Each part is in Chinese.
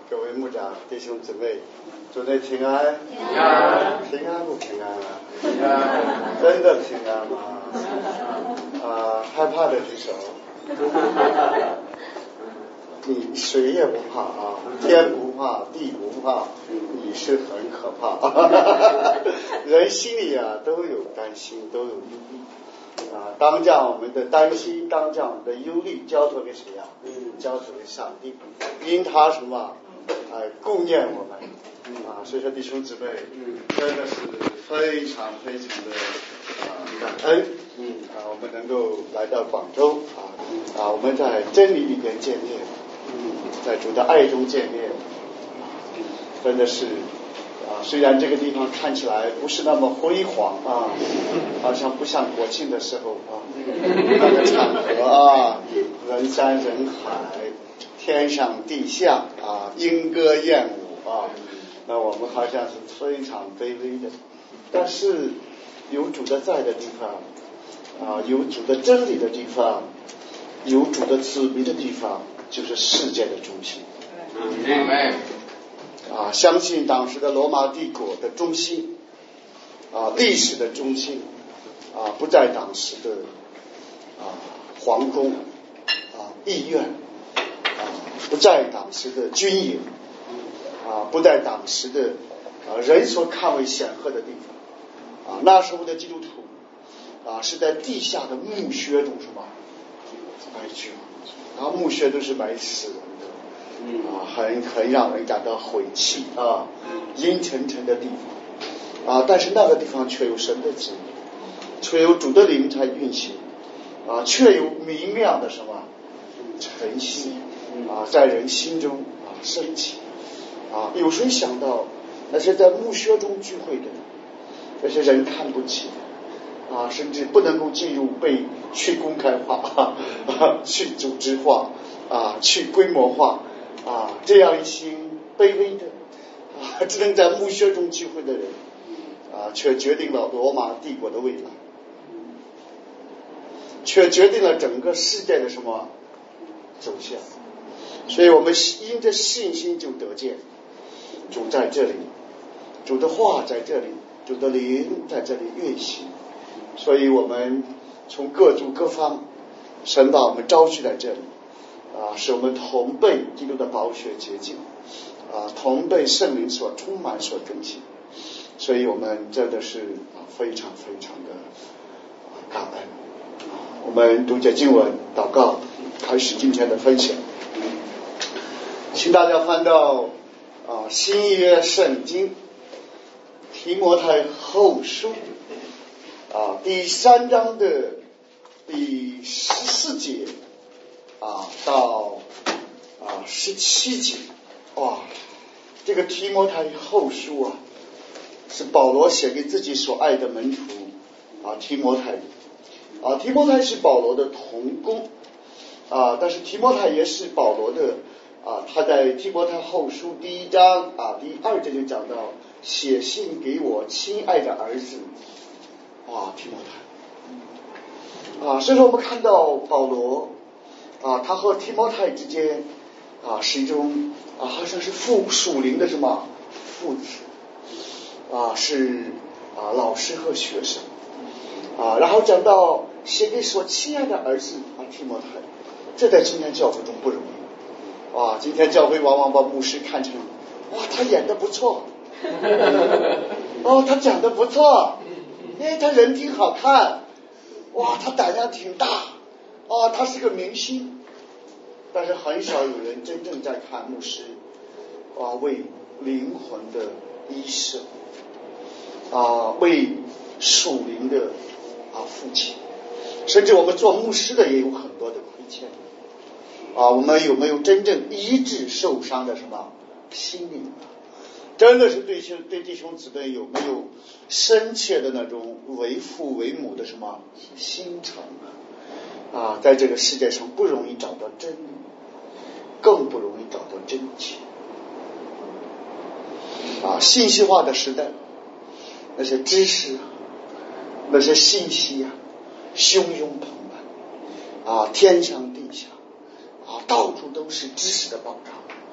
各位牧长、弟兄姊妹，祝你平安。 平安。 平安不平安啊？ 平安。 真的平安吗？害怕的举手。你谁也不怕啊，天不怕，地不怕，你是很可怕。人心里都有担心，都有忧虑当将我们的担心，当将我们的忧虑交托给谁呀？交托给上帝，因他什么顾念我们所以说弟兄姊妹，真的是非常非常的感恩我们能够来到广州我们在真理里边见面在主的爱中见面真的是虽然这个地方看起来不是那么辉煌好像不像国庆的时候那个场合人山人海，天上地下莺歌燕舞那我们好像是非常卑微的，但是有主的在的地方有主的真理的地方，有主的子民的地方，就是世界的中心。相信当时的罗马帝国的中心历史的中心不在当时的皇宫议院不在当时的军营不在当时的人所看为显赫的地方那时候的基督徒是在地下的墓穴中什么埋居墓穴都是埋死人的很让人感到晦气阴沉沉的地方但是那个地方却有神的旨意，却有主的灵在运行却有明亮的什么晨曦在人心中升起有谁想到那些在墓穴中聚会的那些人看不起甚至不能够进入被去公开化去组织化去规模化这样一些卑微的只能在墓穴中聚会的人却决定了罗马帝国的未来，却决定了整个世界的什么走向。所以我们因着信心就得见主在这里，主的话在这里，主的灵在这里运行，所以我们从各族各方神把我们招聚在这里使我们同被基督的宝血洁净同被圣灵所充满所更新，所以我们真的是非常非常的感恩我们读解经文祷告，开始今天的分享。请大家翻到新约圣经提摩太后书第3章的第14节到17节这个提摩太后书是保罗写给自己所爱的门徒提摩太提摩太是保罗的同工但是提摩太也是保罗的他在提摩太后书第1章第2节就讲到写信给我亲爱的儿子提摩太所以说我们看到保罗他和提摩太之间是一种好像是属灵的什么父子是老师和学生然后讲到写给所亲爱的儿子提摩太，这在今天教会中不容易今天教会往往把牧师看成他演得不错他讲得不错他人挺好看他胆量挺大他是个明星，但是很少有人真正在看牧师为灵魂的医生为属灵的父亲，甚至我们做牧师的也有很多的亏欠我们有没有真正医治受伤的什么心灵真的是对弟兄姊妹有没有深切的那种为父为母的什么心肠在这个世界上不容易找到真理，更不容易找到真情信息化的时代，那些知识那些信息汹涌澎湃天上地下到处都是知识的宝藏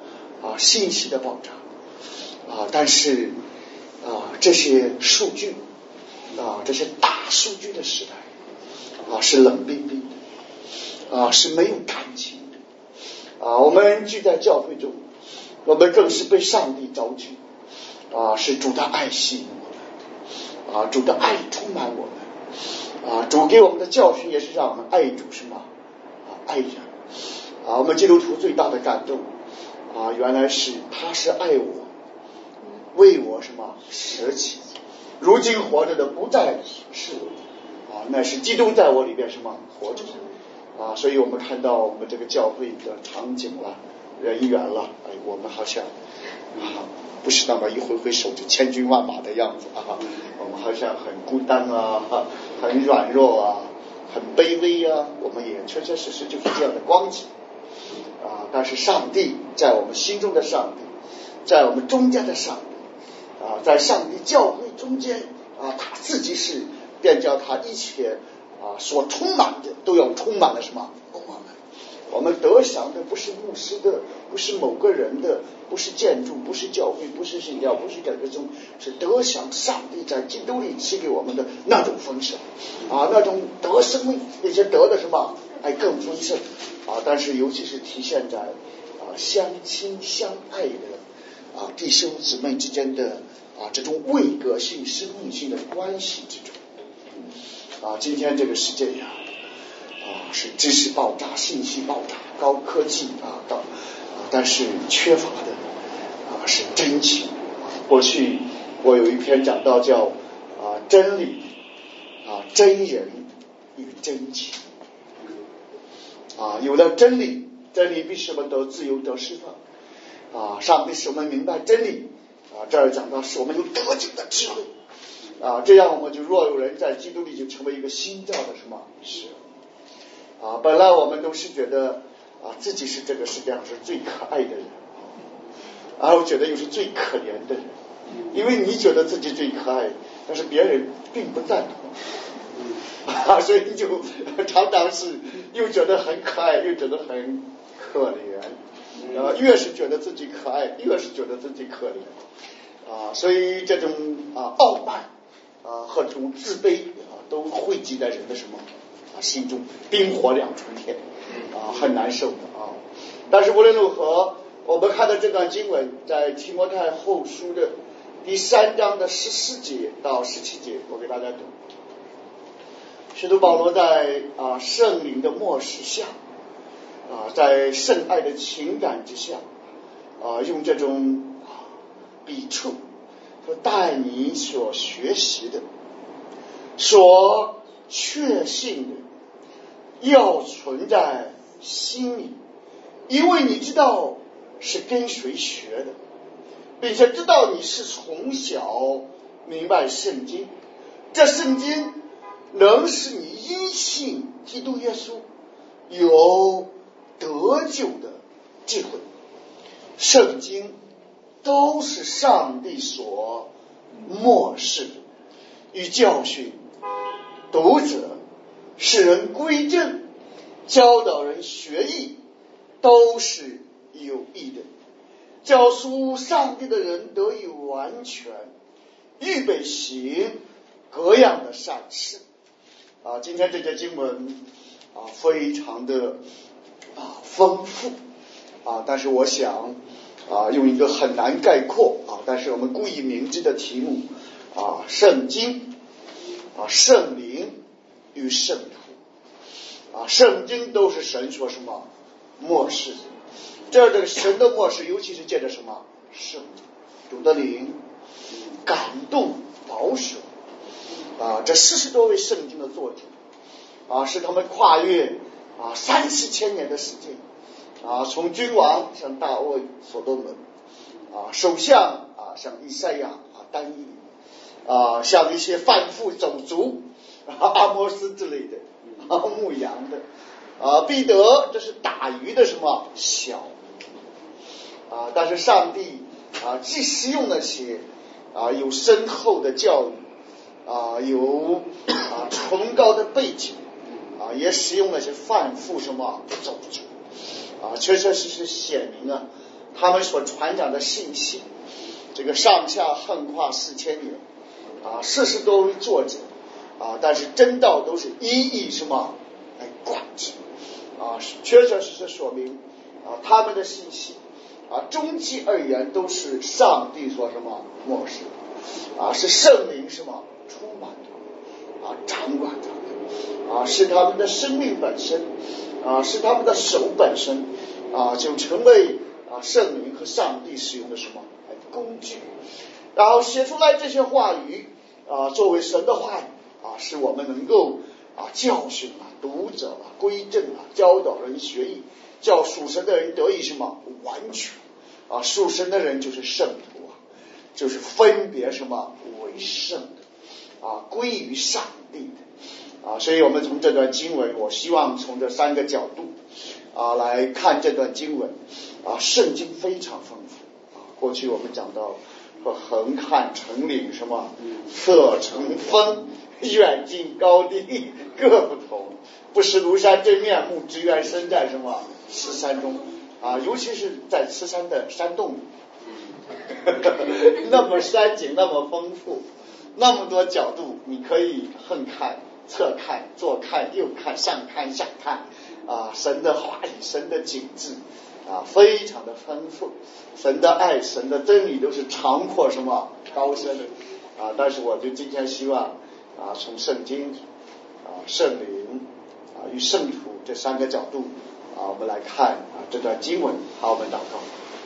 信息的爆炸但是这些数据这些大数据的时代是冷冰冰的是没有感情的我们聚在教会中，我们更是被上帝召集是主的爱吸引我们主的爱充满我们主给我们的教训也是让我们爱主什么爱人我们基督徒最大的感动原来是他是爱我，为我什么舍己，如今活着的不再是我乃是基督在我里边什么活着所以我们看到我们这个教会的场景了，人员了我们好像不是那么一挥挥手就千军万马的样子我们好像很孤单很软弱很卑微我们也确确实实就是这样的光景但是上帝在我们心中的上帝，在我们中间的上帝在上帝教会中间他自己是便叫他一切所充满的都要充满了什么我们得享的不是牧师的，不是某个人的，不是建筑，不是教会，不是信教，不是改革宗，是得享上帝在基督里赐给我们的那种丰盛那种得生命，并且得的什么更丰盛但是尤其是体现在相亲相爱的弟兄姊妹之间的这种位格性生命性的关系之中今天这个世界是知识爆炸，信息爆炸，高科技但是缺乏的是真情过去我有一篇讲到叫真理真人与真情有了真理必使我们得自由得释放上帝使我们明白真理这儿讲到使我们有得救的智慧这样我们就若有人在基督里就成为一个新造的什么是本来我们都是觉得自己是这个世界上是最可爱的人我觉得又是最可怜的人，因为你觉得自己最可爱，但是别人并不赞同所以你就常常是又觉得很可爱又觉得很可怜越是觉得自己可爱越是觉得自己可怜所以这种傲慢和这种自卑都汇集在人的什么心中，冰火两重天很难受的但是无论如何，我们看到这段经文在提摩太后书的第3章的14节到17节，我给大家读。使徒保罗在圣灵的默示下在圣爱的情感之下用这种笔触说带你所学习的所确信的要存在心里，因为你知道是跟谁学的，并且知道你是从小明白圣经，这圣经能使你因信基督耶稣有得救的智慧。圣经都是上帝所默示的，与教训读者，使人归正，教导人学艺，都是有益的，教书上帝的人得以完全，预备行各样的善事今天这节经文非常的丰富但是我想用一个很难概括但是我们故意明知的题目圣经圣灵与圣徒圣经都是神说什么默示的，这个神的默示尤其是借着什么圣主的灵感动保守这40多位圣经的作者使他们跨越30千年的时间从君王像大卫所罗门首相像以赛亚但以理像一些贩夫走卒阿摩斯之类的牧羊的彼得这是打鱼的什么小但是上帝既使用那些有深厚的教育有崇高的背景也使用那些贩夫什么走卒确确实实显明他们所传讲的信息，这个上下横跨4000年40多位作者但是真道都是一一什么来贯之确确实实说明他们的信息终极而言都是上帝所什么漠视是圣灵什么充满着掌管着是他们的生命本身是他们的手本身就成为圣灵和上帝使用的什么工具，然后写出来这些话语作为神的话语使我们能够教训读者归正教导人学艺，叫属神的人得以什么完全属神的人就是圣徒就是分别什么为圣的归于上帝的所以我们从这段经文，我希望从这3个角度来看这段经文圣经非常丰富过去我们讲到横看成岭什么侧成峰，远近高低各不同，不识庐山真面目，只缘身在什么此山中尤其是在此山的山洞那么山景那么丰富，那么多角度，你可以横看侧看左看右看上看下看神的话语神的景致非常的丰富，神的爱神的真理都是长阔什么高深的但是我就今天希望从圣经圣灵与圣徒这3个角度我们来看这段经文。好，我们祷告。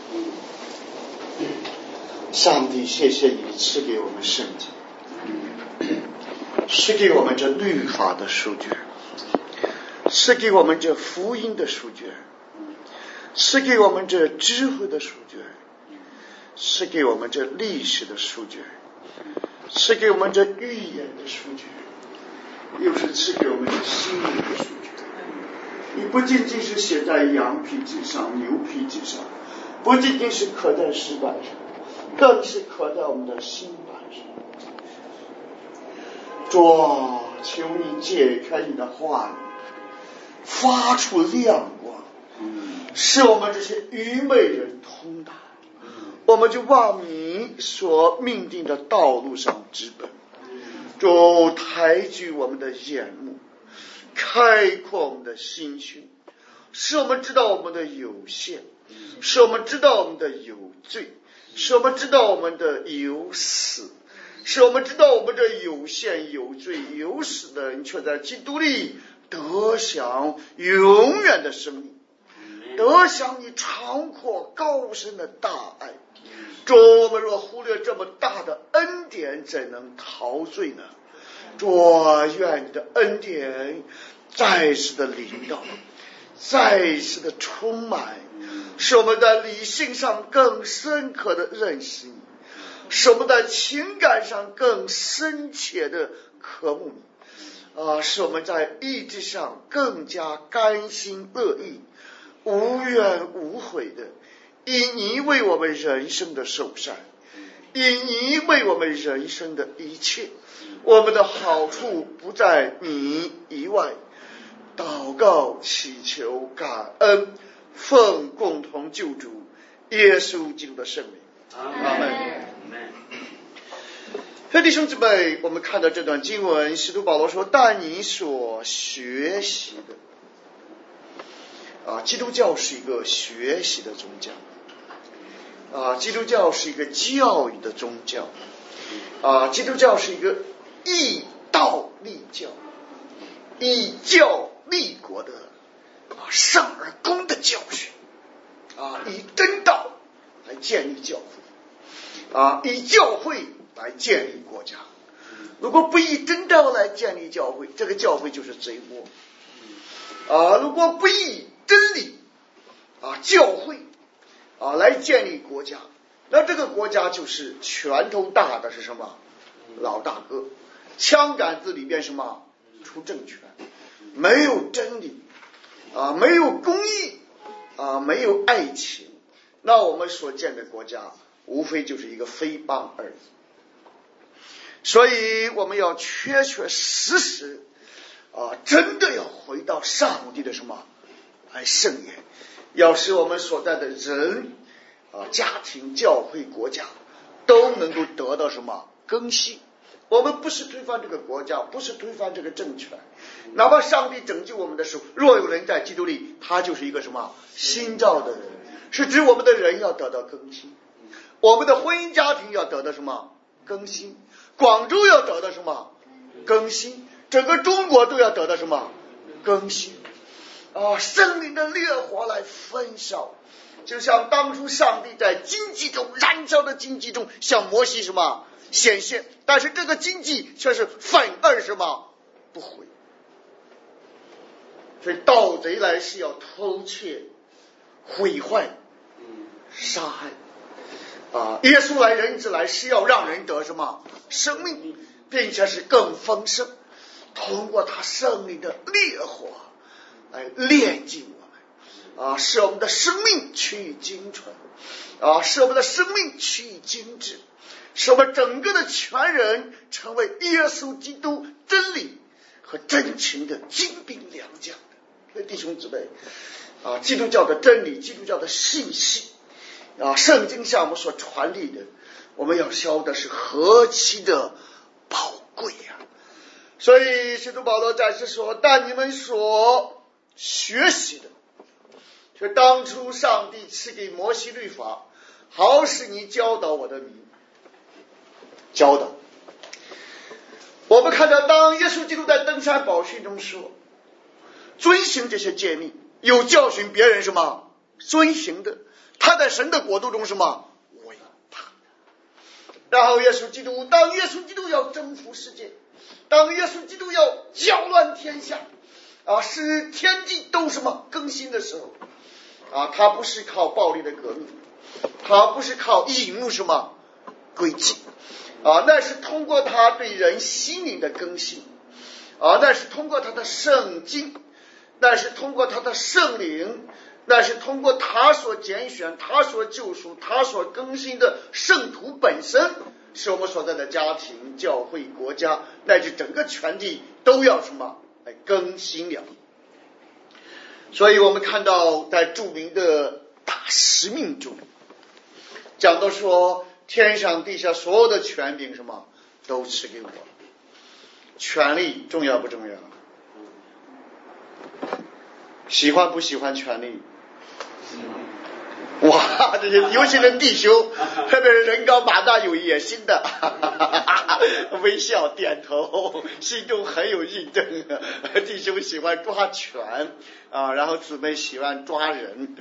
上帝，谢谢你赐给我们圣经，赐给我们这律法的书卷，赐给我们这福音的书卷，赐给我们这智慧的书卷，赐给我们这历史的书卷，赐给我们这预言的书卷，又是赐给我们这心灵的书卷。你不仅仅是写在羊皮纸上牛皮纸上，不仅仅是刻在石板上，更是刻在我们的心板上。主，求你解开你的话语，发出亮光，使我们这些愚昧人通达，我们就往你所命定的道路上直奔。主，抬举我们的眼目，开阔我们的心胸，使我们知道我们的有限，使我们知道我们的有罪，使我们知道我们的有死，使我们知道我们这有限有罪有死的人却在基督里得享永远的生命，得享你长阔高深的大爱。主，我们若忽略这么大的恩典，怎能陶醉呢？主，愿你的恩典再次的领导，再次的充满，使我们在理性上更深刻的认识你，使我们在情感上更深切的渴慕你使我们在意志上更加甘心乐意，无怨无悔的以你为我们人生的首善，以你为我们人生的一切，我们的好处不在你以外。祷告祈求感恩，奉共同救主耶稣基督的圣名，阿们。弟兄姊妹，我们看到这段经文，使徒保罗说，但你所学习的基督教是一个学习的宗教基督教是一个教育的宗教基督教是一个义道立教，以教立国的圣而公的教训以真道来建立教会以教会来建立国家。如果不以真道来建立教会，这个教会就是贼窝如果不以真理教会来建立国家，那这个国家就是拳头大的是什么老大哥，枪杆子里边什么出政权，没有真理没有公义没有爱情，那我们所建的国家无非就是一个非邦而已。所以我们要确确实实真的要回到上帝的什么圣言，要使我们所在的人家庭、教会、国家都能够得到什么更新。我们不是推翻这个国家，不是推翻这个政权，哪怕上帝拯救我们的时候，若有人在基督里，他就是一个什么新造的人，是指我们的人要得到更新，我们的婚姻家庭要得到什么更新，广州要得到什么更新，整个中国都要得到什么更新圣灵的烈火来焚烧，就像当初上帝在荆棘中燃烧的荆棘中向摩西什么显现，但是这个荆棘却是反而什么不毁。所以盗贼来是要偷窃、毁坏、杀害耶稣来人子来是要让人得什么生命，并且是更丰盛，通过他圣灵的烈火来炼净我们使我们的生命趋于精纯使我们的生命趋于精致，使我们整个的全人成为耶稣基督真理和真情的精兵良将。弟兄姊妹基督教的真理，基督教的信息圣经向我们所传递的，我们要晓得是何其的宝贵所以使徒保罗在此说，但你们所学习的，就当初上帝赐给摩西律法，好使你教导我的民。教导我们看到，当耶稣基督在登山宝训中说遵行这些诫命，有教训别人什么遵行的，他在神的国度中什么伟大。然后耶稣基督，当耶稣基督要征服世界，当耶稣基督要搅乱天下使天地都什么更新的时候他不是靠暴力的革命，他不是靠引入什么诡计那是通过他对人心灵的更新那是通过他的圣经，那是通过他的圣灵，那是通过他所拣选、他所救赎、他所更新的圣徒本身，使我们所在的家庭、教会、国家乃至整个全地都要什么来更新了。所以我们看到在著名的大使命中讲到说，天上地下所有的权柄什么都赐给我。权力重要不重要？喜欢不喜欢权力？哇，这些尤其是弟兄，特别是人高马大有野心的微笑点头，心中很有印证弟兄喜欢抓权然后姊妹喜欢抓人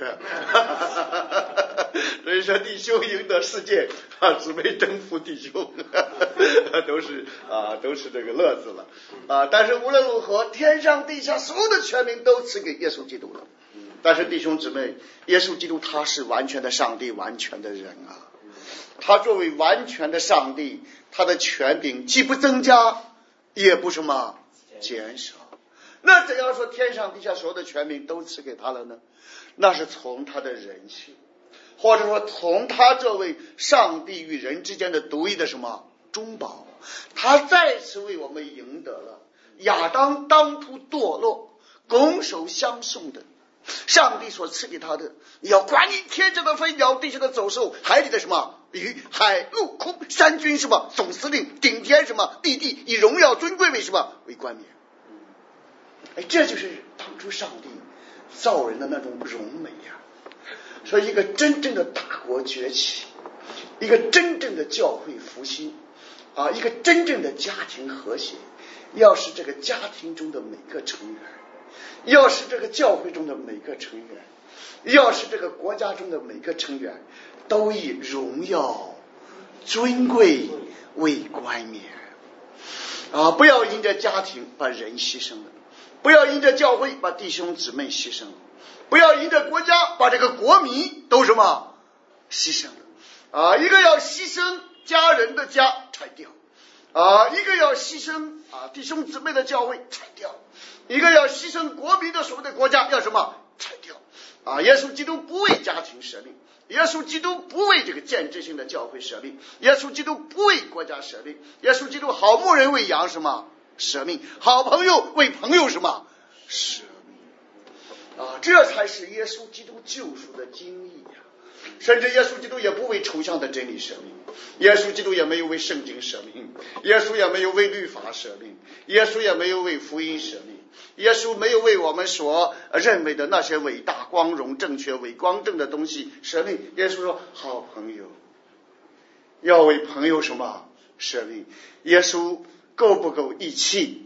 所以说弟兄赢得世界姊妹征服弟兄都是这个乐子了但是无论如何，天上地下所有的权柄都赐给耶稣基督了。但是弟兄姊妹，耶稣基督他是完全的上帝，完全的人他作为完全的上帝，他的权柄既不增加也不什么减少。那怎样说天上地下所有的权柄都赐给他了呢？那是从他的人性，或者说从他这位上帝与人之间的独一的什么中保，他再次为我们赢得了亚当当初堕落拱手相送的上帝所赐给他的，你要管理天上的飞鸟，地上的走兽，海里的什么鱼，海陆空三军什么总司令，顶天什么地地，以荣耀尊贵为什么为冠冕。这就是当初上帝造人的那种荣美所以一个真正的大国崛起，一个真正的教会复兴一个真正的家庭和谐，要使这个家庭中的每个成员，要使这个教会中的每个成员，要使这个国家中的每个成员都以荣耀尊贵为冠冕不要因着家庭把人牺牲了，不要因着教会把弟兄姊妹牺牲了，不要因着国家把这个国民都什么牺牲了一个要牺牲家人的家拆掉一个要牺牲弟兄姊妹的教会拆掉，一个要牺牲国民的所谓的国家要什么拆掉耶稣基督不为家庭舍命，耶稣基督不为这个建制性的教会舍命，耶稣基督不为国家舍命，耶稣基督好牧人为羊什么舍命，好朋友为朋友什么舍命这才是耶稣基督救赎的经义甚至耶稣基督也不为抽象的真理舍命，耶稣基督也没有为圣经舍命，耶稣也没有为律法舍命，耶稣也没有为福音舍命，耶稣没有为我们所认为的那些伟大、光荣、正确、伟光正的东西舍命。耶稣说，好朋友要为朋友什么舍命？耶稣够不够义气？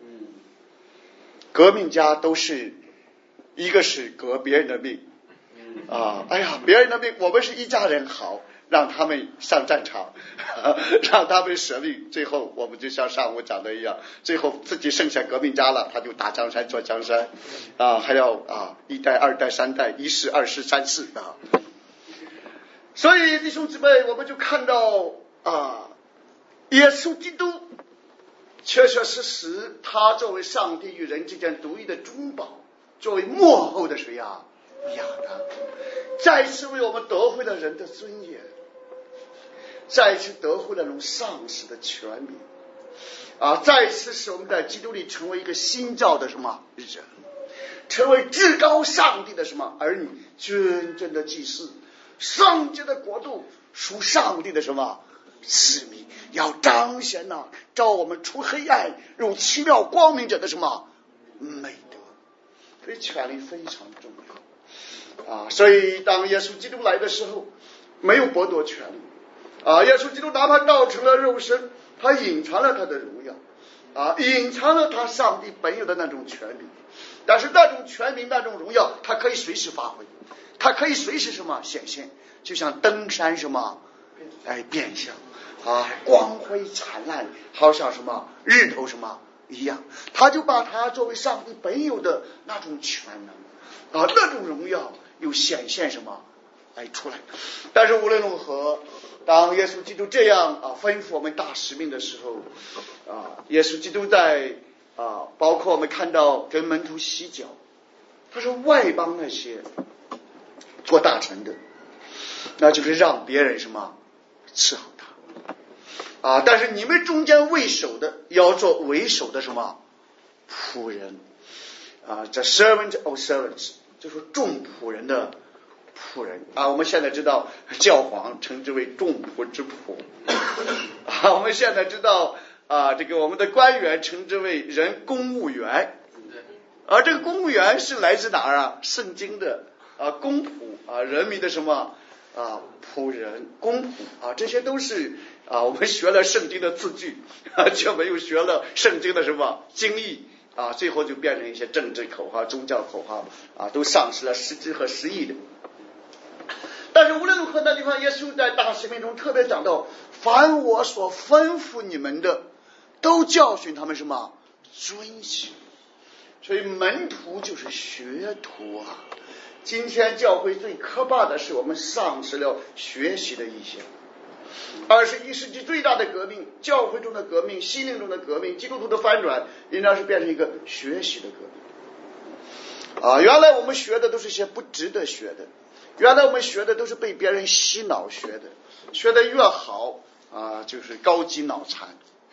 革命家都是一个是革别人的命哎呀，别人的命，我们是一家人，好，让他们上战场，让他们舍命，最后我们就像上午讲的一样，最后自己剩下革命家了，他就打江山做江山还要一代、二代、三代，一世、二世、三世所以弟兄姊妹，我们就看到耶稣基督确确实实，他作为上帝与人之间独一的中保，作为幕后的谁呀？亚当，再一次为我们得回了人的尊严，再一次得回了那种丧失的权柄再一次使我们在基督里成为一个新造的什么人，成为至高上帝的什么儿女，真正的祭司，圣洁的国度，属上帝的什么使命，要彰显照我们出黑暗入奇妙光明者的什么美德。所以权力非常重要所以当耶稣基督来的时候，没有剥夺权力耶稣基督哪怕道成了肉身，他隐藏了他的荣耀隐藏了他上帝本有的那种权柄，但是那种权柄、那种荣耀，他可以随时发挥，他可以随时什么显现，就像登山什么变相光辉灿烂，好像什么日头什么一样，他就把他作为上帝本有的那种全能那种荣耀又显现什么出来。但是无论如何，当耶稣基督这样吩咐我们大使命的时候耶稣基督在包括我们看到跟门徒洗脚，他说外邦那些做大臣的，那就是让别人什么伺候他但是你们中间为首的要做为首的什么仆人这 servant of servants， 就是众仆人的仆人我们现在知道教皇称之为众仆之仆我们现在知道这个我们的官员称之为人公务员这个公务员是来自哪儿圣经的公仆人民的什么仆人、公仆这些都是我们学了圣经的字句却没有学了圣经的什么经义最后就变成一些政治口号、宗教口号都丧失了实质和实意的。但是无论如何，那地方耶稣在大使命中特别讲到，凡我所吩咐你们的，都教训他们什么遵行。所以门徒就是学徒今天教会最可怕的是我们丧失了学习的意向。21世纪最大的革命，教会中的革命，心灵中的革命，基督徒的翻转，应当是变成一个学习的革命原来我们学的都是些不值得学的，原来我们学的都是被别人洗脑学的，学的越好就是高级脑残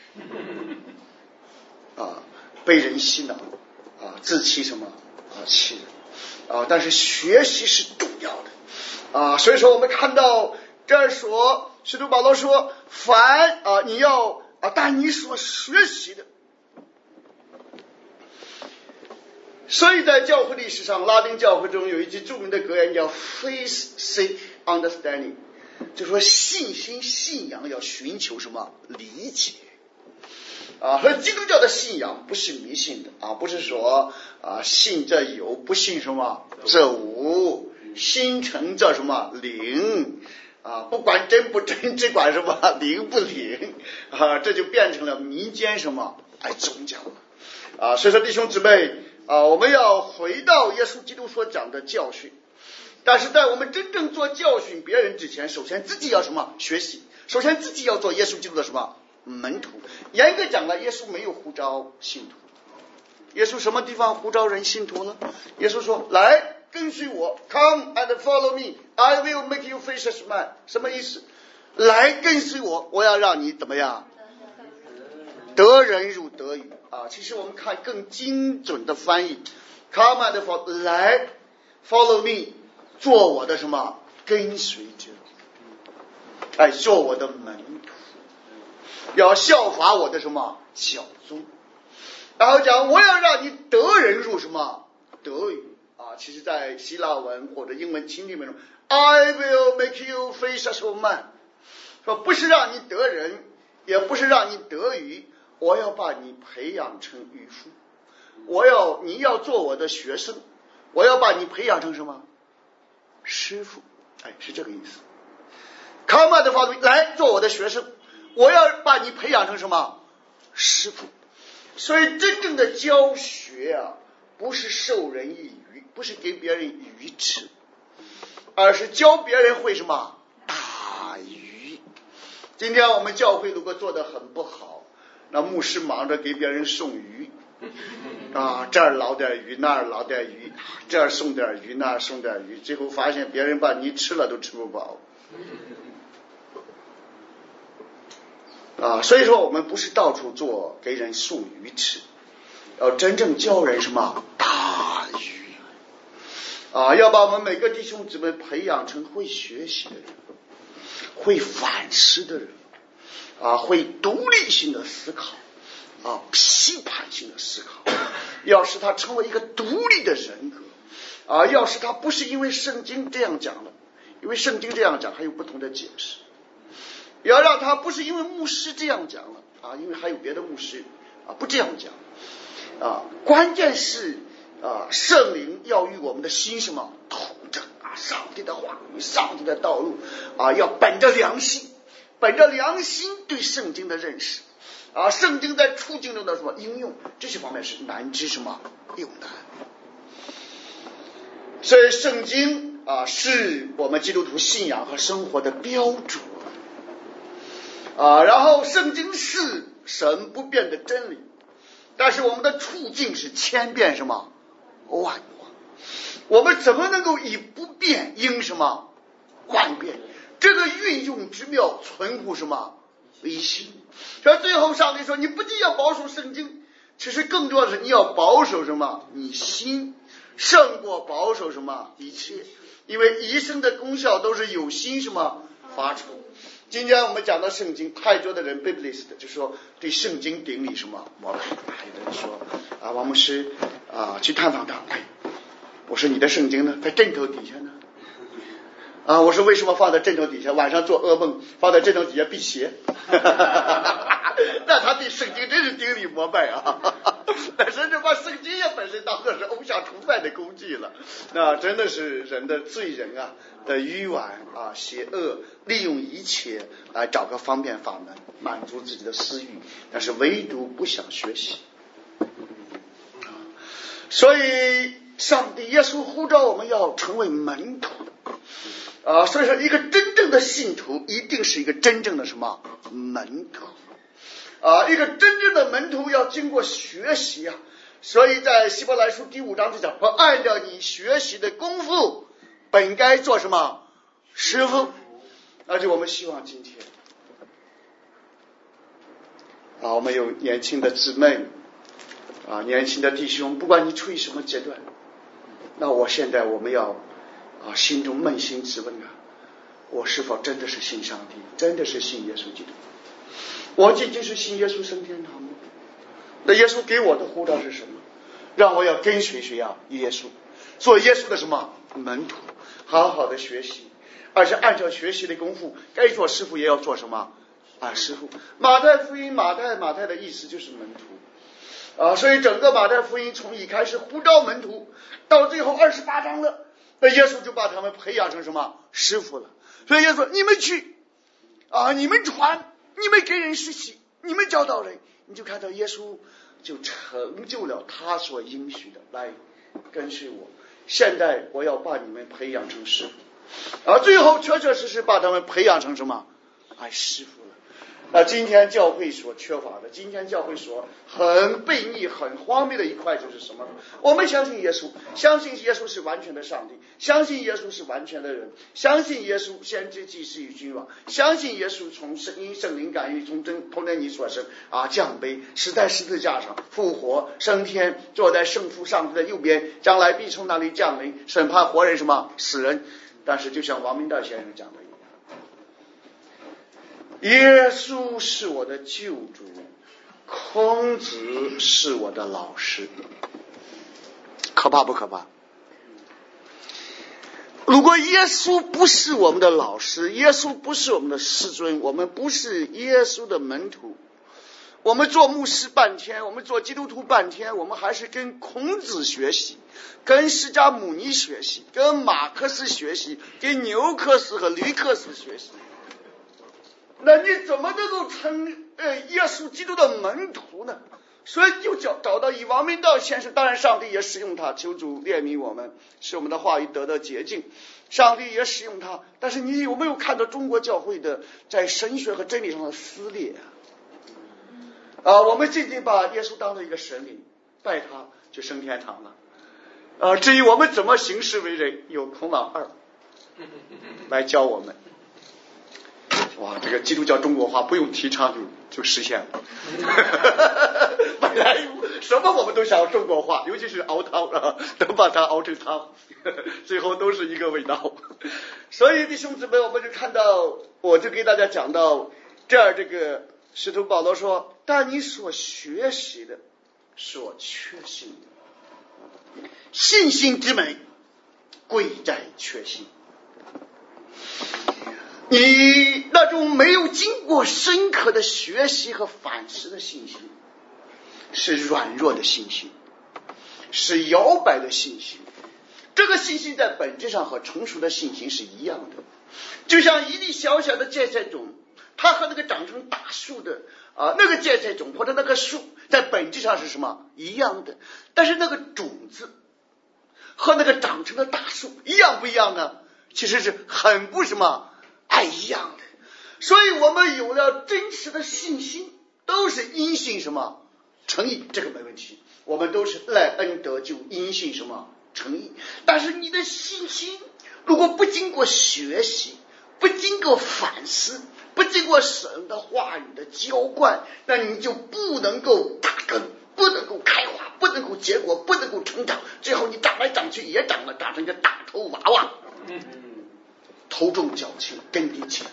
被人洗脑自欺什么欺人但是学习是重要的所以说我们看到这儿说，使徒保罗说，凡你要但你所学习的。所以在教会历史上，拉丁教会中有一句著名的格言叫 faith seek understanding， 就是说信心信仰要寻求什么理解和基督教的信仰不是迷信的不是说信这有不信什么这无，心诚这什么灵不管真不真，只管什么灵不灵这就变成了民间什么宗教所以说弟兄姊妹我们要回到耶稣基督所讲的教训，但是在我们真正做教训别人之前，首先自己要什么学习，首先自己要做耶稣基督的什么门徒。严格讲了，耶稣没有呼召信徒，耶稣什么地方呼召人信徒呢？耶稣说来跟随我 Come and follow me I will make you fishers man， 什么意思？来跟随我，我要让你怎么样得人如得鱼其实我们看更精准的翻译 Come and follow 来 follow me 做我的什么跟随者，哎，做我的门徒，要效法我的什么脚踪。然后讲我要让你得人入什么得语啊，其实在希腊文或者英文经里面说 I will make you fish as man， 说不是让你得人，也不是让你得鱼，我要把你培养成渔夫，你要做我的学生，我要把你培养成什么师傅，哎，是这个意思。Come的发音，来做我的学生，我要把你培养成什么师傅。所以真正的教学啊，不是授人以鱼，不是给别人鱼吃，而是教别人会什么打鱼。今天我们教会如果做得很不好，那牧师忙着给别人送鱼啊，这儿捞点鱼，那儿捞点鱼，这儿送点鱼，那儿送点鱼，最后发现别人把你吃了都吃不饱啊。所以说我们不是到处做给人送鱼吃，要真正教人什么打鱼啊，要把我们每个弟兄姊妹培养成会学习的人，会反思的人啊，会独立性的思考啊，批判性的思考，要使他成为一个独立的人格啊，要使他不是因为圣经这样讲了，因为圣经这样讲还有不同的解释，要让他不是因为牧师这样讲了啊，因为还有别的牧师啊不这样讲啊，关键是啊，圣灵要与我们的心什么同正啊，上帝的话语，上帝的道路啊，要本着良心，本着良心对圣经的认识啊，圣经在处境中的什么应用，这些方面是难之什么有难。所以圣经啊，是我们基督徒信仰和生活的标准啊，然后圣经是神不变的真理，但是我们的处境是千变什么万化，我们怎么能够以不变应什么万变？这个运用之妙，存乎什么唯心。所以最后上帝说，你不仅要保守圣经，其实更重要的是你要保守什么？你心胜过保守什么一切，因为一生的功效都是有心什么发出。今天我们讲到圣经，太多的人 biblist 就说对圣经顶礼什么膜拜，有人说啊，王牧师啊去探访他，哎，我说你的圣经呢，在枕头底下呢。啊，我说为什么放在枕头底下？晚上做噩梦，放在枕头底下辟邪。那他对圣经真是顶礼膜拜啊！但甚至把圣经也本身当作是偶像崇拜的工具了。那真的是人的罪人啊的欲望啊，邪恶，利用一切来找个方便法门满足自己的私欲，但是唯独不想学习。所以上帝耶稣呼召我们要成为门徒啊，所以说一个真正的信徒一定是一个真正的什么门徒啊，一个真正的门徒要经过学习啊，所以在希伯来书第5章就讲，按照你学习的功夫本该做什么师傅。而且我们希望今天啊，我们有年轻的姊妹啊，年轻的弟兄，不管你处于什么阶段，那我们要啊，心中扪心自问啊，我是否真的是信上帝，真的是信耶稣基督？我仅仅是信耶稣升天堂吗？那耶稣给我的呼召是什么？让我要跟随谁啊？耶稣，做耶稣的什么门徒，好好的学习，而且按照学习的功夫，该做师傅也要做什么啊？师傅。马太福音，马太的意思就是门徒啊，所以整个马太福音从一开始呼召门徒，到最后28章了，那耶稣就把他们培养成什么师傅了。所以耶稣说，你们去啊，你们传，你们给人实习，你们教导人，你就看到耶稣就成就了他所应许的，来跟随我。现在我要把你们培养成师傅，而最后确确实实把他们培养成什么师傅了。那今天教会所缺乏的，今天教会所很悖逆很荒谬的一块就是什么？我们相信耶稣，相信耶稣是完全的上帝，相信耶稣是完全的人，相信耶稣先知祭司与君王，相信耶稣从圣灵感孕，从真理所生啊降卑，死在十字架上复活升天，坐在圣父上帝的右边，将来必从那里降临审判活人什么死人。 但是就像王明道先生讲的一样，耶稣是我的救主，孔子是我的老师，可怕不可怕？如果耶稣不是我们的老师，耶稣不是我们的师尊，我们不是耶稣的门徒，我们做牧师半天，我们做基督徒半天，我们还是跟孔子学习，跟释迦牟尼学习，跟马克思学习，跟纽克斯和吕克斯学习，那你怎么能够成耶稣基督的门徒呢？所以就找到以王明道先生，当然上帝也使用他，求主怜悯我们，使我们的话语得到洁净，上帝也使用他。但是你有没有看到中国教会的在神学和真理上的撕裂我们仅仅把耶稣当做一个神灵，拜他就升天堂了至于我们怎么行事为人，有孔老二来教我们。哇，这个基督教中国化不用提倡就实现了本来什么我们都想要中国化，尤其是熬汤都把它熬成汤最后都是一个味道。所以弟兄姊妹，我们就看到，我就给大家讲到这儿，这个使徒保罗说，但你所学习的，所确信的，信心之门贵在确信。你那种没有经过深刻的学习和反思的信心，是软弱的信心，是摇摆的信心。这个信心在本质上和成熟的信心是一样的，就像一粒小小的芥菜种，它和那个长成大树的那个芥菜种或者那个树在本质上是什么一样的，但是那个种子和那个长成的大树一样不一样呢？其实是很不什么一样的。所以我们有了真实的信心，都是因信什么诚意，这个没问题，我们都是赖恩得救，因信什么诚意。但是你的信心如果不经过学习，不经过反思，不经过神的话语的浇灌，那你就不能够打根，不能够开花，不能够结果，不能够成长，最后你长来长去也长成一个大头娃娃，头重脚轻，根低轻。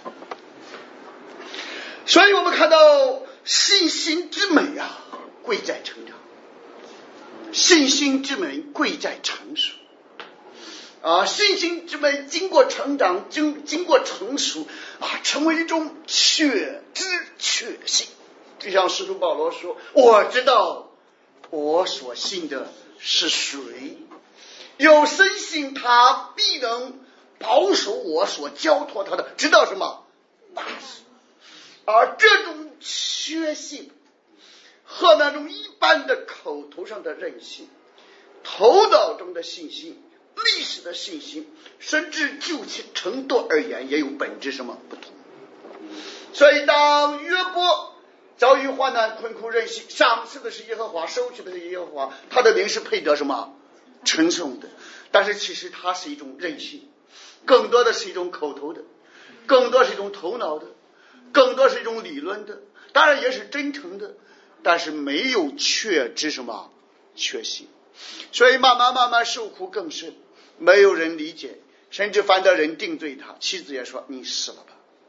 所以我们看到信心之美贵在成长，信心之门贵在成熟信心之门经过成长，经过成熟成为一种确知确信。就像使徒保罗说，我知道我所信的是谁，有深信他必能保守我所交托他的，直到什么大事。而这种确信和那种一般的口头上的任性，头脑中的信心，历史的信心，甚至就其程度而言也有本质什么不同。所以当约伯遭遇患难困苦任性，赏赐的是耶和华，收取的是耶和华，他的名是配得什么称颂的。但是其实它是一种任性，更多的是一种口头的，更多是一种头脑的，更多是一种理论的，当然也是真诚的，但是没有确知什么确信。所以慢慢受苦更深，没有人理解，甚至反得人定罪他，妻子也说你死了吧，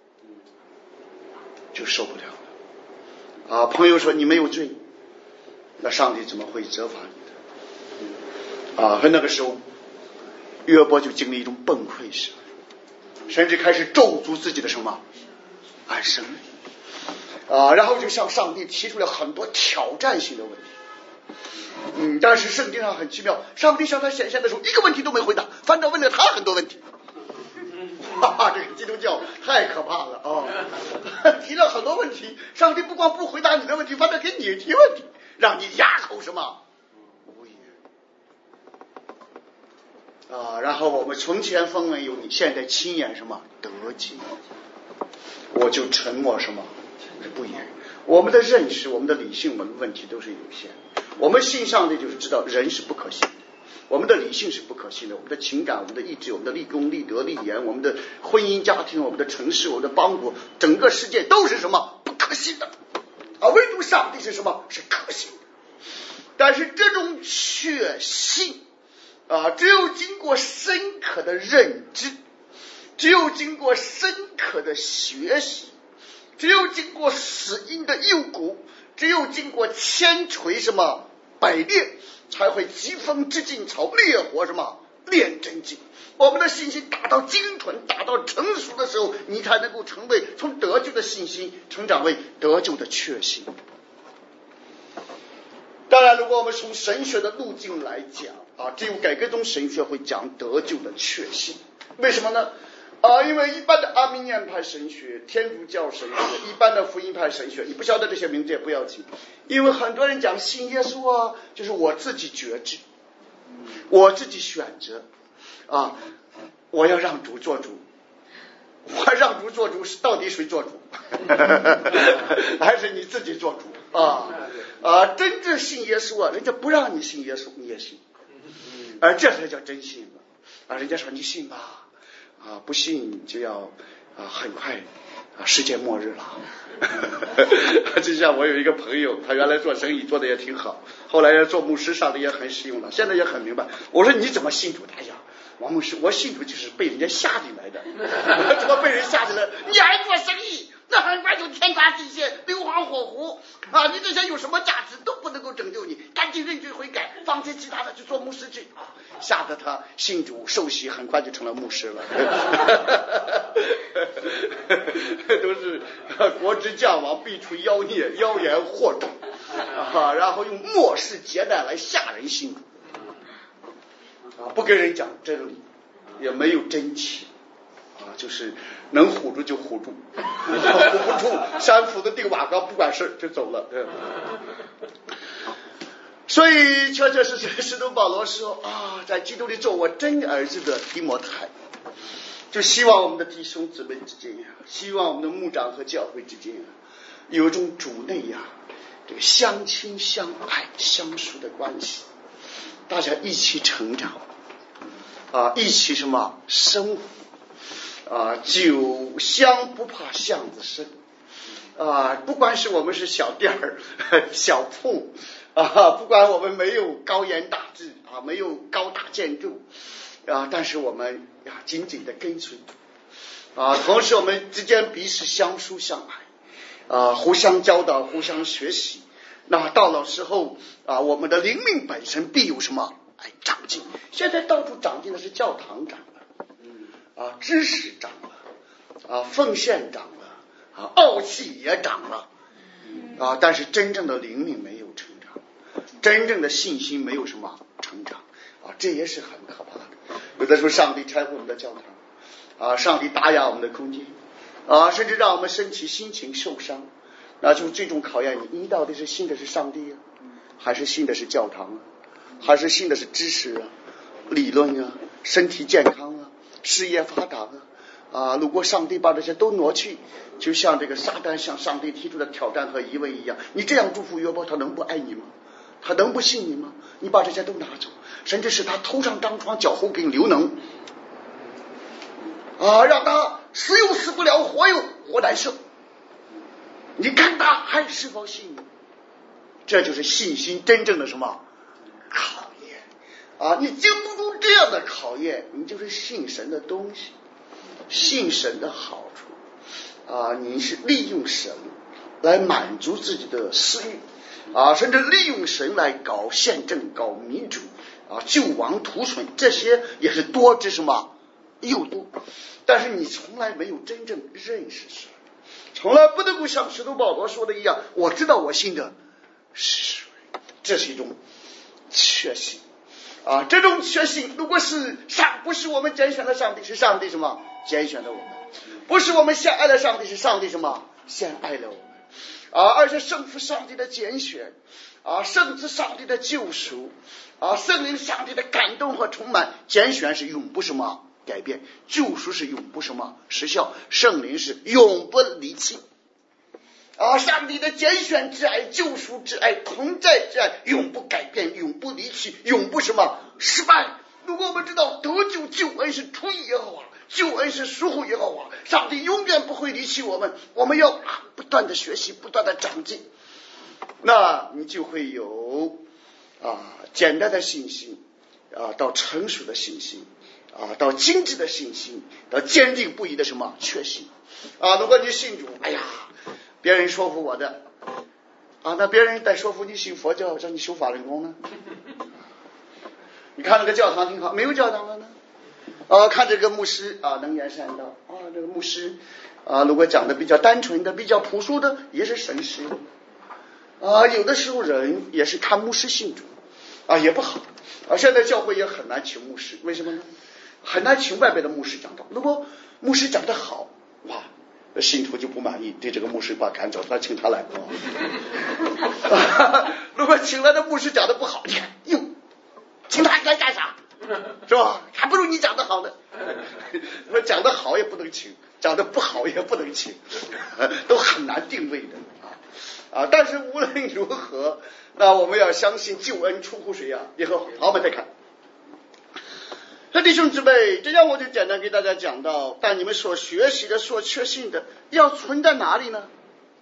就受不了了朋友说你没有罪，那上帝怎么会责罚你的和那个时候约伯就经历一种崩溃时，甚至开始咒诅自己的什么安生然后就向上帝提出了很多挑战性的问题但是圣经上很奇妙，上帝向他显现的时候一个问题都没回答，反倒问了他很多问题这个基督教太可怕了提了很多问题，上帝不光不回答你的问题，反倒给你提问题，让你哑口什么无言然后我们从前风闻有你，现在亲眼什么得见，我就沉默什么不言。我们的认识，我们的理性，我们的问题都是有限的。我们信上帝就是知道人是不可信的，我们的理性是不可信的，我们的情感，我们的意志，我们的立功立德立言，我们的婚姻家庭，我们的城市，我们的邦国，整个世界都是什么不可信的唯独上帝是什么是可信的。但是这种确信只有经过深刻的认知， 只有经过深刻的学习，只有经过死荫的幽谷，只有经过千锤百炼，才会疾风知劲草，烈火炼真经。我们的信心达到精纯，达到成熟的时候，你才能够成为从得救的信心成长为得救的确信。当然，如果我们从神学的路径来讲只有改革宗神学会讲得救的确信。为什么呢？因为一般的阿明念派神学、天主教神学、一般的福音派神学，你不晓得这些名字也不要紧，因为很多人讲信耶稣就是我自己觉知，我自己选择我要让主做主，我让主做主，到底谁做主？还是你自己做主真正信耶稣人家不让你信耶稣，你也信，这才叫真信人家说你信吧，不信就要很快世界末日了。就像我有一个朋友，他原来做生意做的也挺好，后来做牧师上的也很实用了，现在也很明白。我说你怎么信主？他讲王牧师，我信主就是被人家吓进来的。我怎么被人吓进来？你还做生意，那很快就天塌地陷，硫磺火湖你这些有什么价值都不能够拯救你，赶紧认罪悔改，放弃其他的去做牧师去吓得他信主受洗，很快就成了牧师了。都是国之将亡，必出妖孽，妖言惑众然后用末世劫难来吓人信主不跟人讲真理，也没有真气就是能唬住就唬住，唬不住山斧子钉瓦缸，不管事就走了。所以确确实实使徒保罗说在基督里做我真儿子的提摩太，就希望我们的弟兄姊妹之间希望我们的牧长和教会之间有一种主内这个相亲相爱相属的关系，大家一起成长一起生活酒香不怕巷子深不管是我们是小店儿小铺不管我们没有高言大志没有高大建筑但是我们紧紧的跟随同时我们之间彼此相疏相爱互相教导，互相学习。那到了时候我们的灵命本身必有长进。现在到处长进的是教堂长了知识长了奉献长了傲气也长了但是真正的灵命没有成长，真正的信心没有成长这也是很可怕的。有的时候上帝拆毁我们的教堂上帝打压我们的空间甚至让我们身体心情受伤，那就最终考验你到底是信的是上帝还是信的是教堂还是信的是知识理论身体健康事业发达如果上帝把这些都挪去，就像这个撒旦向上帝提出的挑战和疑问一样，你这样祝福约伯，他能不爱你吗？他能不信你吗？你把这些都拿走，甚至是他头上长疮，脚后跟流脓让他死又死不了，活又活难受，你看他还是否信你？这就是信心真正的考验你经不住这样的考验，你就是信神的东西，信神的好处你是利用神来满足自己的私欲甚至利用神来搞宪政、搞民主救亡图存，这些也是多之又多。但是你从来没有真正认识神，从来不能够像使徒保罗说的一样，我知道我信的是谁，这是一种确信这种确信如果是不是我们拣选的上帝，是上帝拣选的我们，不是我们先爱了上帝，是上帝先爱了我们而且圣父上帝的拣选圣子上帝的救赎圣灵上帝的感动和充满，拣选是永不改变，救赎是永不失效，圣灵是永不离弃上帝的拣选之爱、救赎之爱、同在之爱永不改变，永不离弃，永不失败。如果我们知道得救救恩是出于耶和华，救恩是属乎耶和华，上帝永远不会离弃我们，我们要不断的学习，不断的长进，那你就会有简单的信心到成熟的信心到精致的信心，到坚定不移的什么确信如果你信主，哎呀，别人说服我的那别人在说服你信佛教，让你修法轮功呢？你看那个教堂挺好，没有教堂了呢？看这个牧师能言善道这个牧师如果讲的比较单纯的、比较朴素的，也是神师有的时候人也是看牧师信主也不好现在教会也很难请牧师，为什么呢？很难请外边的牧师讲道。如果牧师讲得好，哇，信徒就不满意，对这个牧师把赶走，他请他来如果请来的牧师讲得不好，你看请他来干啥？是吧？还不如你讲得好呢。说讲得好也不能请，讲得不好也不能请，都很难定位的但是无论如何，那我们要相信救恩出乎谁耶和华。好，我们再看。弟兄姊妹，这样我就简单给大家讲到，但你们所学习的、所确信的，要存在哪里呢？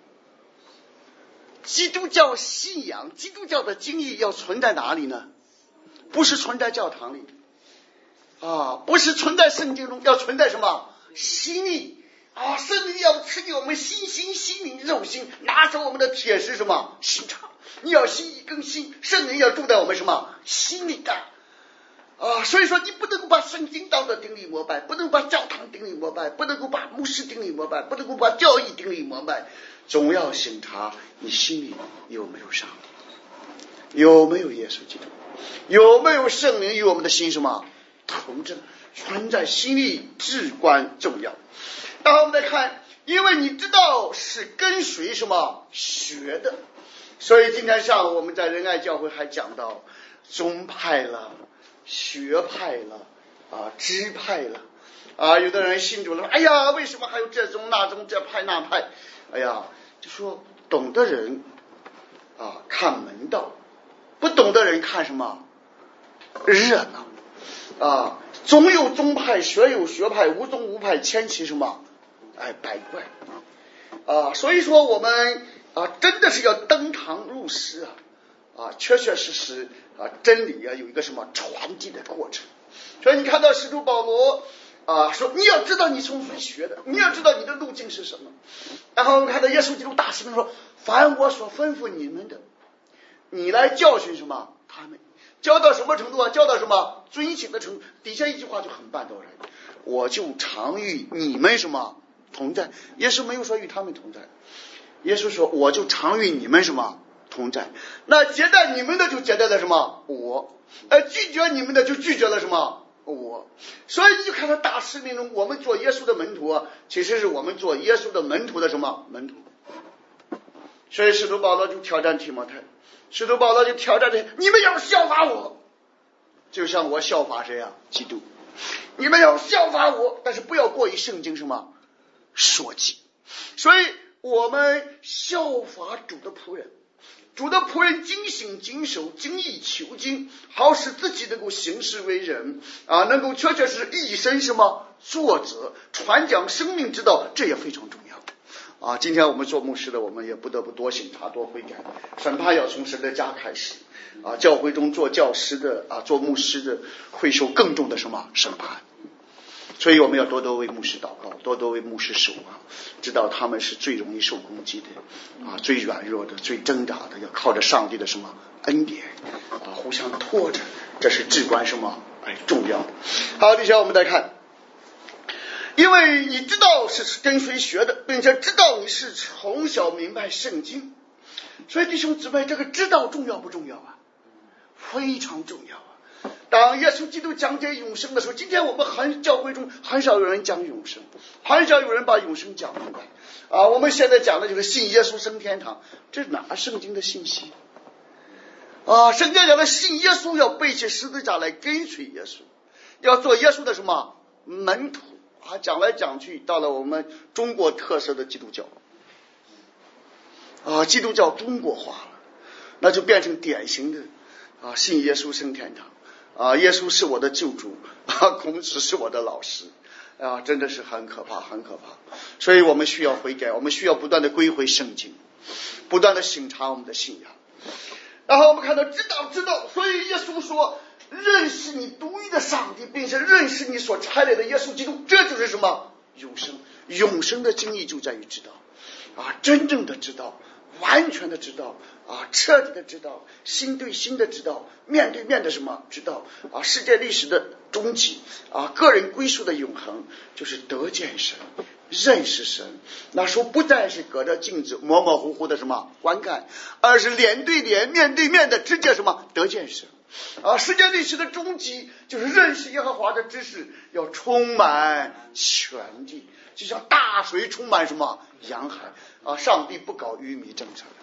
基督教信仰、基督教的经义要存在哪里呢？不是存在教堂里不是存在圣经中，要存在什么？心里圣灵要赐给我们心心、心灵、肉心，拿走我们的铁石什么心肠。你要心意更新，圣灵要住在我们什么心里的所以说你不能够把圣经当作顶礼膜拜，不能把教堂顶礼膜拜，不能够把牧师顶礼膜拜，不能够把教义顶礼膜拜，总要审查你心里有没有上帝，有没有耶稣基督，有没有圣灵与我们的心什么同证，存在心里至关重要。然后我们再看，因为你知道是跟随什么学的，所以今天上午我们在仁爱教会还讲到宗派了、学派了支派了有的人信主了，哎呀，为什么还有这宗那宗这派那派？哎呀，就说懂的人看门道，不懂的人看什么热闹总有宗派，学有学派，无宗无派，千奇什么百怪所以说我们真的是要登堂入室确确实实真理有一个什么传递的过程。所以你看到使徒保罗说你要知道你从谁学的，你要知道你的路径是什么。然后我们看到耶稣基督大使命说，凡我所吩咐你们的，你来教训什么他们，教到什么程度教到什么遵行的程度。底下一句话就很办到人，我就常与你们什么同在。耶稣没有说与他们同在，耶稣说我就常与你们什么同在。那接待你们的就接待了什么我，拒绝你们的就拒绝了什么我。所以你就看到大使命中，我们做耶稣的门徒其实是我们做耶稣的门徒的什么门徒。所以使徒保罗就挑战提摩太，使徒保罗就挑战你们要效法我，就像我效法谁基督。你们要效法我，但是不要过于圣经什么说记。所以我们效法主的仆人，主的仆人警醒谨守，精益求精，好使自己能够行事为人能够确确实一生什么作则，传讲生命之道，这也非常重要今天我们做牧师的，我们也不得不多省察多悔改，审判要从神的家开始教会中做教师的做牧师的会受更重的什么审判。所以我们要多多为牧师祷告，多多为牧师守望，知道他们是最容易受攻击的最软弱的，最挣扎的，要靠着上帝的什么恩典互相拖着，这是至关什么重要的。好，接下来我们再看，因为你知道是跟谁学的，并且知道你是从小明白圣经。所以弟兄姊妹，这个知道重要不重要非常重要当耶稣基督讲解永生的时候，今天我们教会中很少有人讲永生，很少有人把永生讲明白我们现在讲的就是信耶稣升天堂，这是哪圣经的信息圣经讲的信耶稣要背起十字架来跟随耶稣，要做耶稣的什么门徒讲来讲去到了我们中国特色的基督教基督教中国化了，那就变成典型的信耶稣升天堂耶稣是我的救主孔子是我的老师真的是很可怕很可怕。所以我们需要悔改，我们需要不断的归回圣经，不断的省察我们的信仰。然后我们看到知道，所以耶稣说认识你独一的上帝，并且认识你所差来的耶稣基督，这就是什么？永生。永生的经历就在于知道真正的知道，完全的知道彻底的知道，心对心的知道，面对面的什么知道世界历史的终极个人归属的永恒，就是得见神，认识神。那时候不再是隔着镜子模模糊糊的什么观看，而是脸对脸面对面的直接什么得见神世界历史的终极就是认识耶和华的知识要充满全地，就像大水充满什么洋海上帝不搞愚迷政策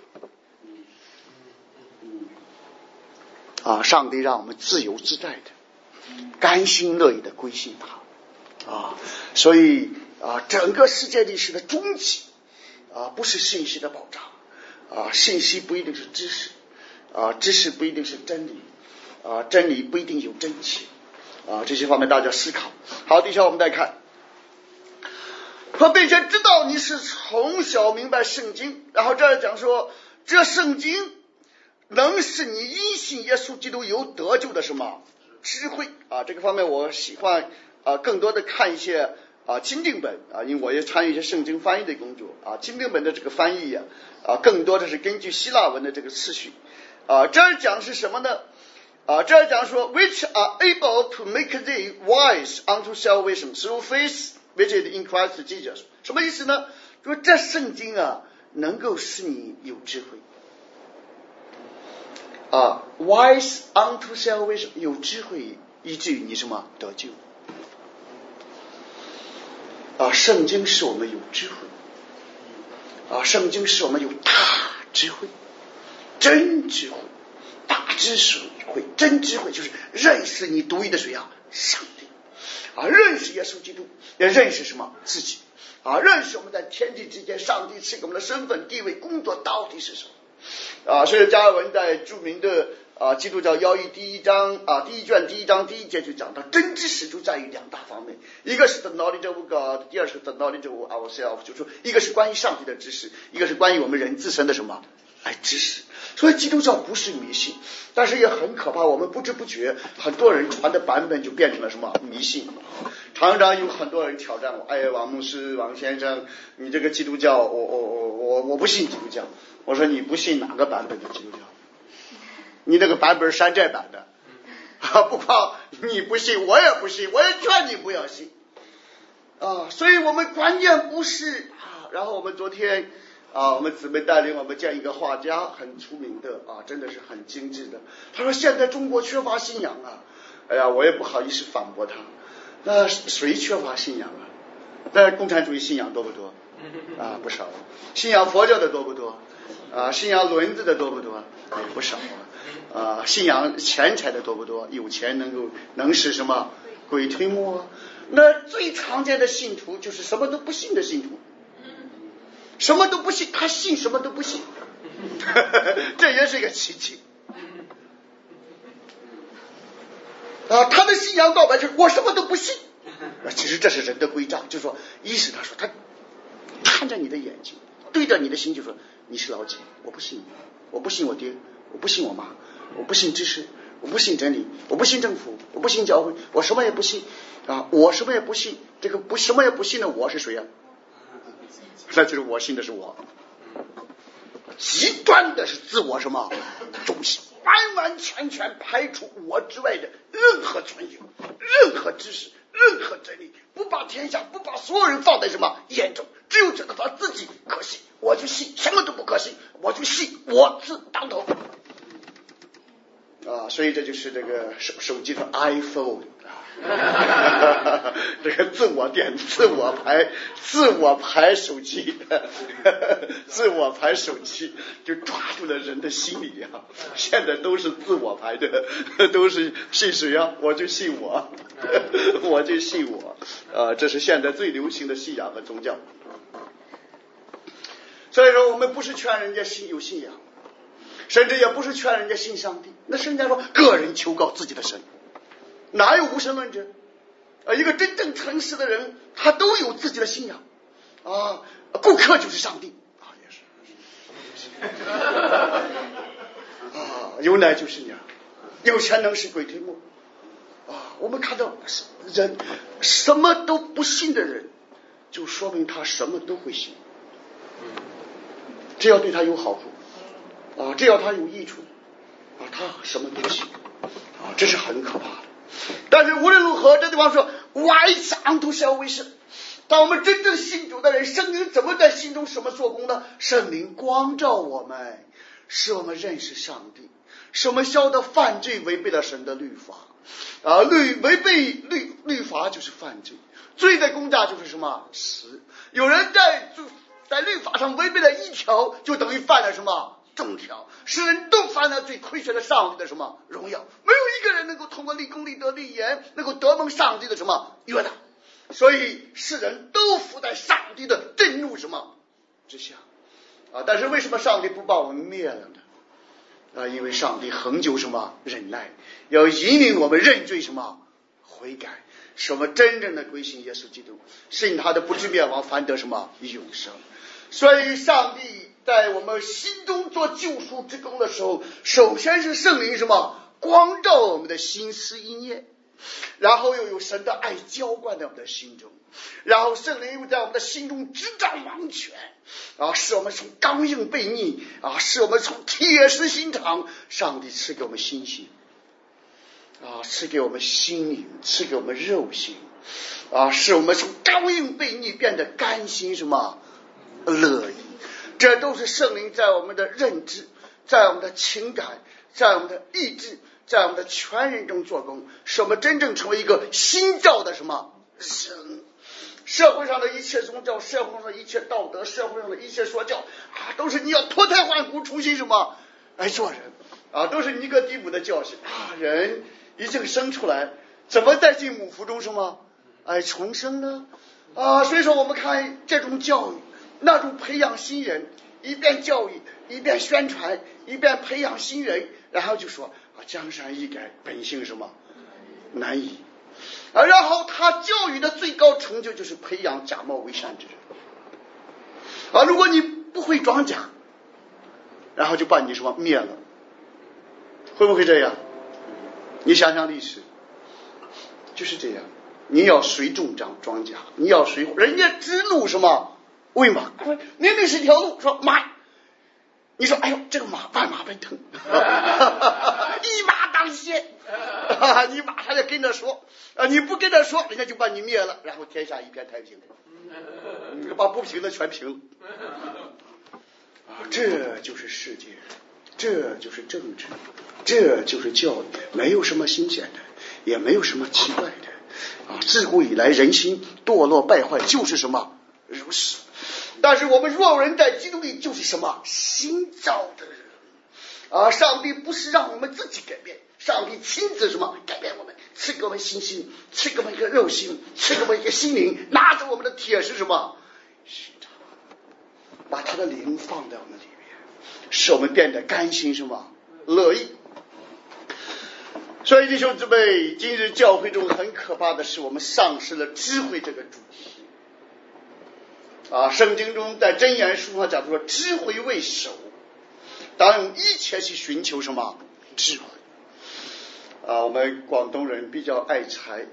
上帝让我们自由自在的甘心乐意的归信他所以整个世界历史的终极不是信息的保障信息不一定是知识知识不一定是真理真理不一定有真切这些方面大家思考。好，底下我们再看说，并且知道你是从小明白圣经，然后这儿讲说这圣经能使你因信耶稣基督有得救的什么智慧这个方面我喜欢更多的看一些钦定本因为我也参与一些圣经翻译的工作钦定本的这个翻译更多的是根据希腊文的这个次序这儿讲是什么呢这儿讲说 which are able to make thee wise unto salvation through faith which is in Christ Jesus。 什么意思呢？说这圣经能够使你有智慧wise unto salvation， 有智慧以至于你什么得救圣经使我们有智慧圣经使我们有大智慧，真智慧，大智慧，真智慧，就是认识你独一的谁上帝认识耶稣基督，也认识什么自己认识我们在天地之间上帝赐给我们的身份地位工作到底是什么所以加尔文在著名的基督教要义第一章第一卷第一章第一节就讲到真知识就在于两大方面，一个是 the knowledge of God， 第二是 the knowledge of ourselves， 就是说一个是关于上帝的知识，一个是关于我们人自身的什么知识。所以基督教不是迷信，但是也很可怕，我们不知不觉很多人传的版本就变成了什么迷信。常常有很多人挑战我王牧师王先生，你这个基督教我不信基督教。我说你不信哪个版本的基督教？你那个版本是山寨版的不光你不信我也不信，我也劝你不要信所以我们关键不是然后我们昨天我们姊妹带领我们见一个画家，很出名的真的是很精致的。他说现在中国缺乏信仰哎呀，我也不好意思反驳他。那谁缺乏信仰那共产主义信仰多不多不少。信仰佛教的多不多信仰轮子的多不多也不少信仰钱财的多不多？有钱能使什么鬼推磨那最常见的信徒就是什么都不信的信徒，什么都不信，他信什么都不信这也是一个奇迹他的信仰告白是我什么都不信其实这是人的规章，就是说意思他说他看着你的眼睛，对着你的心就说你是老几，我不信你，我不信我爹，我不信我妈，我不信知识，我不信真理，我不信政府，我不信教会，我什么也不信我什么也不信，这个什么也不信的我是谁那就是我信的是我，极端的是自我什么中心，完完全全排除我之外的任何存有，任何知识，任何真理，不把天下，不把所有人放在什么眼中，只有觉得他自己可信，我就信，什么都不可信，我就信我字当头所以这就是这个手机的 iPhone 这个自我排手机自我排手机就抓住了人的心理现在都是自我排的，都是信谁我就信我我就信我这是现在最流行的信仰和宗教。所以说我们不是劝人家有信仰，甚至也不是劝人家信上帝，那圣经说个人求告自己的神，哪有无神论者一个真正诚实的人他都有自己的信仰顾客就是上帝也是有奶就是娘，有钱能使鬼推磨我们看到人什么都不信的人，就说明他什么都会信，只要对他有好处啊，只要他有益处啊，他什么都信啊，这是很可怕的。但是无论如何，这地方说外向都是要为神。当我们真正信主的人，圣灵怎么在心中什么做工呢？圣灵光照我们，使我们认识上帝，使我们晓得犯罪违背了神的律法啊，违背律法就是犯罪，罪的工价就是什么？死。有人在律法上违背了一条，就等于犯了什么？众条。世人都犯了罪，亏缺了上帝的什么荣耀？没有一个人能够通过立功立德立言，能够得蒙上帝的什么悦纳。所以世人都伏在上帝的震怒什么之下啊！但是为什么上帝不把我们灭了呢？啊，因为上帝恒久什么忍耐，要引领我们认罪什么悔改，使我们真正的归信耶稣基督，信他的不至灭亡，反得什么永生。所以上帝在我们心中做救赎之功的时候，首先是圣灵什么光照我们的心思意念，然后又有神的爱浇灌在我们的心中，然后圣灵又在我们的心中执掌王权啊，使我们从刚硬悖逆啊，使我们从铁石心肠。上帝赐给我们心性啊，赐给我们心灵，赐给我们肉性啊，使我们从刚硬悖逆变得甘心什么乐意。这都是圣灵在我们的认知，在我们的情感，在我们的意志，在我们的全人中做工，使我们真正成为一个新造的什么人。社会上的一切宗教，社会上的一切道德，社会上的一切说教啊，都是你要脱胎换骨，重新什么来做人啊，都是尼哥底母的教训啊。人已经生出来，怎么再进母腹中什么重生呢啊？所以说我们看这种教育，那种培养新人，一边教育，一边宣传，一边培养新人，然后就说江山易改，本性什么难移啊。然后他教育的最高成就就是培养假冒为善之人啊。如果你不会装假，然后就把你什么灭了，会不会这样？你想想历史就是这样。你要谁种庄稼，你要谁，人家指路什么为马，明明是条路，说马，你说哎呦这个马万马奔腾一马当先你马上就跟着说你不跟着说，人家就把你灭了，然后天下一片太平把不平的全平了这就是世界，这就是政治，这就是教育，没有什么新鲜的，也没有什么奇怪的自古以来人心堕落败坏就是什么如是。但是我们若有人在基督里，就是什么新造的人上帝不是让我们自己改变，上帝亲自什么改变我们，赐给我们信心，赐给我们一个肉心，赐给我们一个心灵，拿着我们的铁是什么心肠，把他的灵放在我们里面，使我们变得甘心什么乐意。所以弟兄姊妹，今日教会中很可怕的是，我们丧失了智慧这个主题圣经中在箴言书上讲说，智慧为首，当用一切去寻求什么智慧我们广东人比较爱财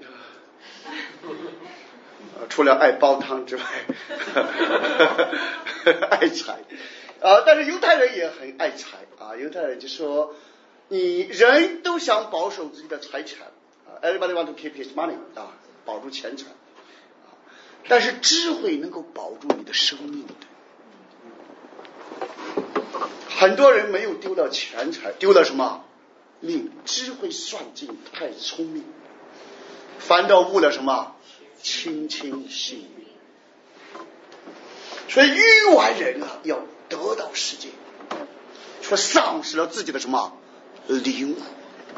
除了爱煲汤之外爱财但是犹太人也很爱财犹太人就说你人都想保守自己的财产everybody want to keep his money 保住钱财但是智慧能够保住你的生命的。很多人没有丢了钱财，丢了什么命？智慧算尽太聪明，反倒误了什么亲亲性命。所以愚顽人要得到世界，说丧失了自己的什么灵魂。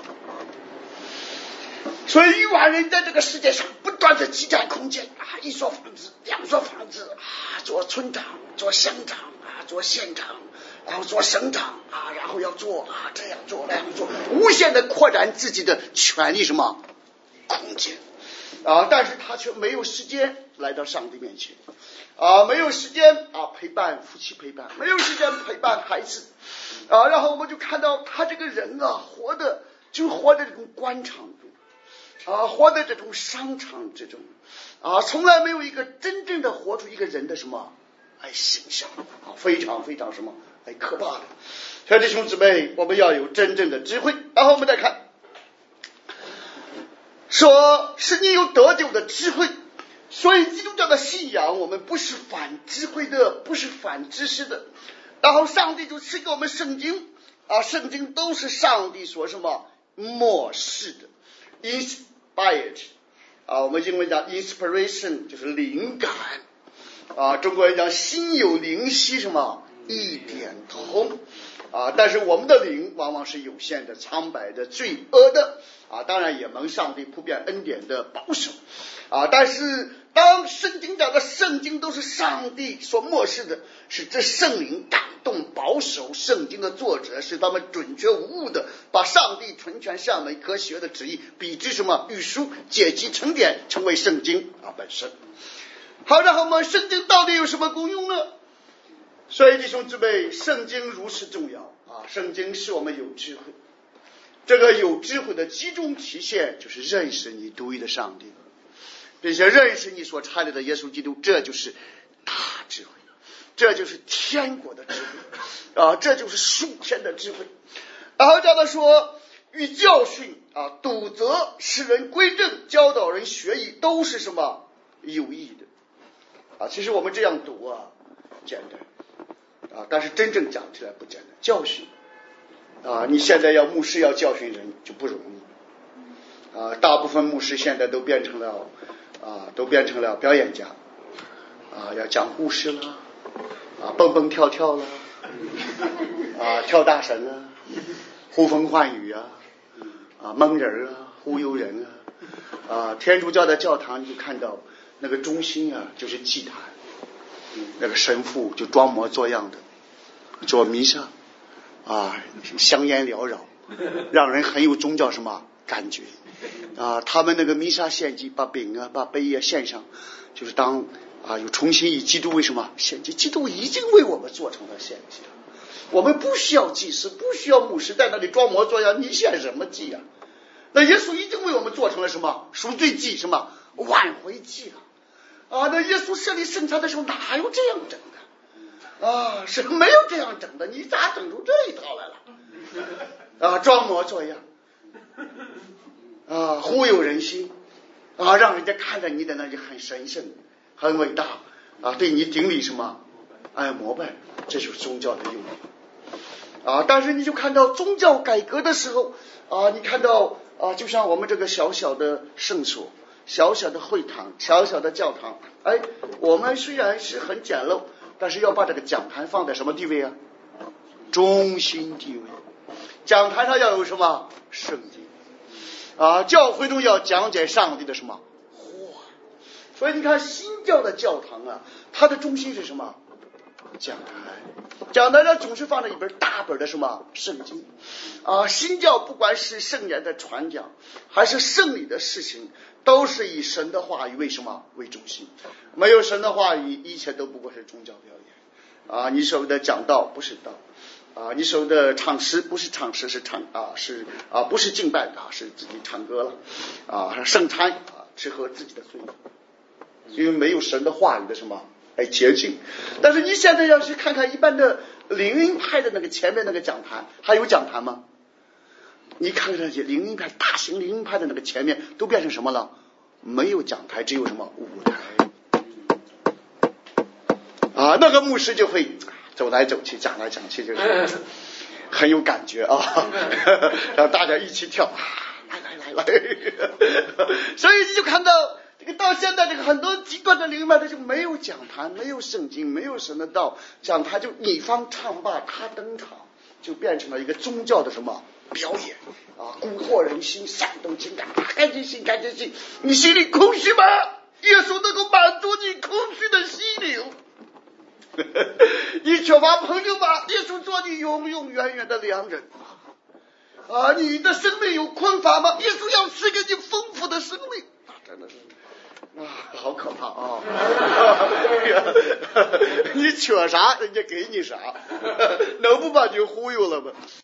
所以愚顽人在这个世界上不断的积攒空间一所房子两所房子做村长做乡长做县长，然后做省长然后要做这样做那样做，无限的扩展自己的权力什么空间但是他却没有时间来到上帝面前没有时间陪伴夫妻陪伴，没有时间陪伴孩子然后我们就看到他这个人活的这种官场中， 活在这种商场之中从来没有一个真正的活出一个人的什么形象非常非常什么可怕的。所以弟兄姊妹，我们要有真正的智慧。然后我们再看说是你有得救的智慧，所以基督教的信仰我们不是反智慧的，不是反知识的。然后上帝就赐给我们圣经圣经都是上帝所什么默示的 inspired我们英文讲 inspiration 就是灵感中国人讲心有灵犀什么一点通但是我们的灵往往是有限的、苍白的、罪恶的当然也蒙上帝普遍恩典的保守但是当圣经讲的圣经都是上帝所默示的，是这圣灵感动保守圣经的作者，使他们准确无误的把上帝纯全善美可学的旨意比之什么预书解析成典，成为圣经本身。好，然后我们圣经到底有什么功用呢？所以弟兄姊妹，圣经如此重要圣经使我们有智慧。这个有智慧的集中体现就是认识你独一的上帝，并且认识你所差来的耶稣基督，这就是大智慧，这就是天国的智慧这就是属天的智慧。然后讲到说与教训督责使人归正教导人学艺都是什么有益的其实我们这样读简单但是真正讲起来不简单。教训你现在要牧师要教训人就不容易大部分牧师现在都变成了表演家要讲故事了蹦蹦跳跳了跳大神了，呼风唤雨蒙人忽悠人天主教的教堂就看到那个中心就是祭坛，那个神父就装模作样的做弥撒香烟缭绕，让人很有宗教什么感觉他们那个弥撒献祭把饼把杯献上，就是当又重新以基督为什么献祭，基督已经为我们做成了献祭了，我们不需要祭司，不需要牧师在那里装模作样，你献什么祭那耶稣已经为我们做成了什么赎罪祭，什么挽回祭了那耶稣设立圣餐的时候哪有这样整的是没有这样整的，你咋整出这一套来了装模作样忽悠人心让人家看着你的那就很神圣很伟大对你顶礼什么膜拜，这就是宗教的用意但是你就看到宗教改革的时候你看到就像我们这个小小的圣所、小小的会堂、小小的教堂我们虽然是很简陋，但是要把这个讲坛放在什么地位中心地位。讲坛上要有什么圣经教会中要讲解上帝的什么话。所以你看新教的教堂它的中心是什么讲台，讲台上总是放着一本大本的什么圣经新教不管是圣言的传讲还是圣礼的事情，都是以神的话语为什么为中心。没有神的话语，一切都不过是宗教表演你所谓的讲道不是道你所谓的唱诗不是唱诗，是唱不是敬拜是自己唱歌了圣餐吃喝自己的罪，因为没有神的话语的什么洁净。但是你现在要去看看一般的灵恩派的那个前面那个讲坛，还有讲坛吗？你看看那些灵恩派大型灵恩派的那个前面都变成什么了？没有讲台，只有什么舞台那个牧师就会走来走去讲来讲去，就是很有感觉让大家一起跳来所以你就看到这个到现在这个很多极端的灵恩派，他就没有讲坛，没有圣经，没有神的道，讲坛就你方唱罢他登场，就变成了一个宗教的什么表演蛊惑人心，煽动情感赶紧信，你心里空虚吗？耶稣能够满足你空虚的心灵你缺乏朋友吧？耶稣做你永永远远的良人你的生命有困乏吗？耶稣要赐给你丰富的生命真的是好可怕你缺啥人家给你啥能不把你忽悠了吗？